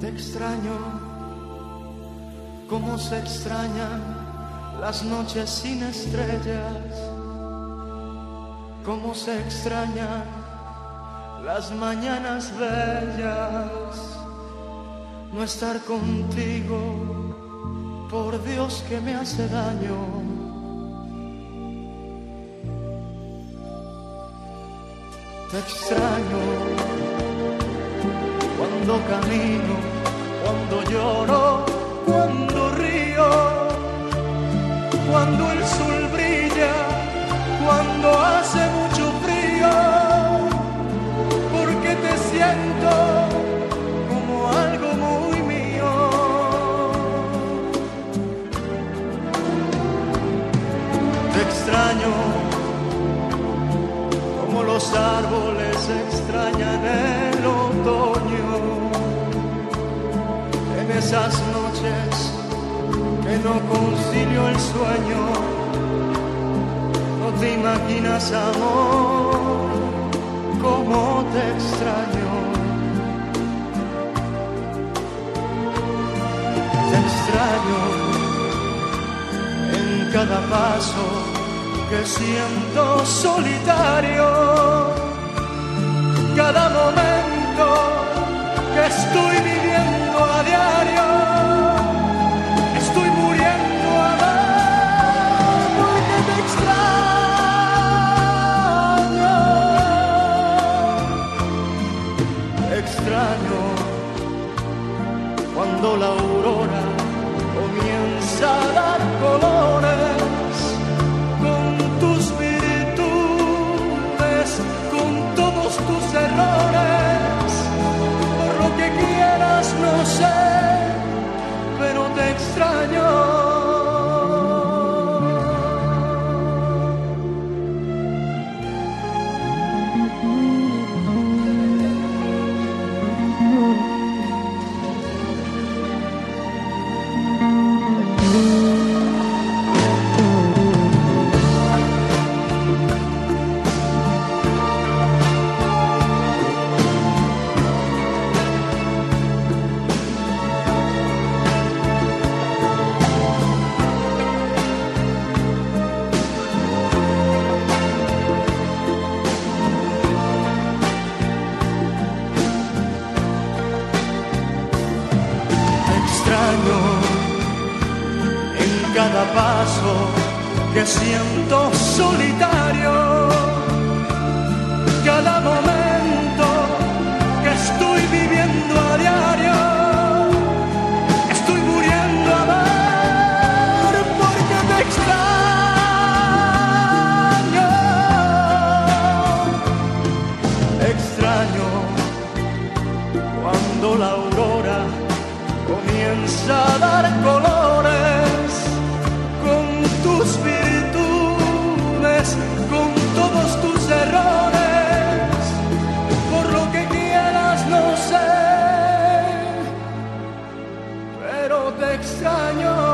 Te extraño, como se extrañan las noches sin estrellas, como se extrañan las mañanas bellas. No estar contigo, por Dios que me hace daño. Te extraño cuando camino, cuando lloro, cuando río, cuando el sol brilla, cuando hace mucho frío, porque te siento como algo muy mío. Te extraño como los árboles extrañan el otoño, en esas noches que no concilio el sueño. No te imaginas, amor, cómo te extraño. Te extraño en cada paso que siento solitario, cada momento que estoy viviendo a diario. Estoy muriendo a amar porque te extraño. Te extraño cuando la aurora comienza a dar colores, con tus virtudes, con todos tus errores, por lo que quieras no sé, pero te extraño. En cada paso que siento solitario, cada momento que estoy viviendo a diario. Estoy muriendo a amar porque te extraño. Extraño cuando la aurora comienza a dar colores, con tus virtudes, con todos tus errores, por lo que quieras no sé, pero te extraño.